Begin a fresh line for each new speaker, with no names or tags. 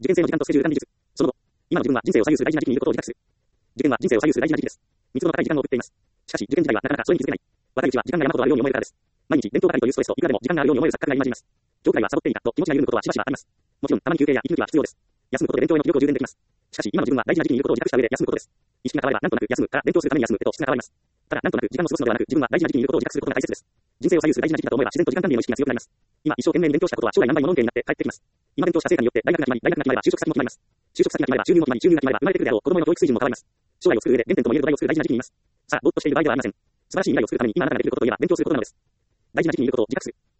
受験生の時間とスケジュール管理術。その後、今の自分は人生を左右する大事な時期にいることを自覚する。受験は人生を左右する大事な時期です。密度の高い時間を送っています。しかし、受験時代はなかなかそれに気づけない。若いうちは時間が山ほどあるように思えるからです。毎日伝統ばかりというストレスといくらでも時間があるように思える錯覚が今じります。今日くらいはサボっていいかと気持ちが緩むことはしばしばあります。もちろん、たまに休憩や息抜きは必要です。休むことで勉強への気力を充電できます。しかし、今の自分は大事な時期にいることを自覚した上で休むことです。意識が変われば、なんとなく休むから勉強するために休むへと質が変わります。ただ、なんとなく時間を過ごすのではなく、自分は大事な時期にいることを自覚することが大切です。人生を左右する大事な時期だと思えば、自然と時間管理への意識が強くなります。今、一生懸命に勉強したことは将来何倍もの恩恵になって返ってきます。今勉強した成果によって大学が決まり、大学が決まれば就職先も決まります。就職先が決まれば収入も決まり、収入が決まれば生まれてくるであろう子供への教育水準も変わります。将来を作る上で原点とも言える土台を作る大事な時期にいます。さあ、ぼーっとしている場合ではありません。素晴らしい未来を作るために今あなたができることといえば勉強することなのです。大事な時期にいることを自覚する。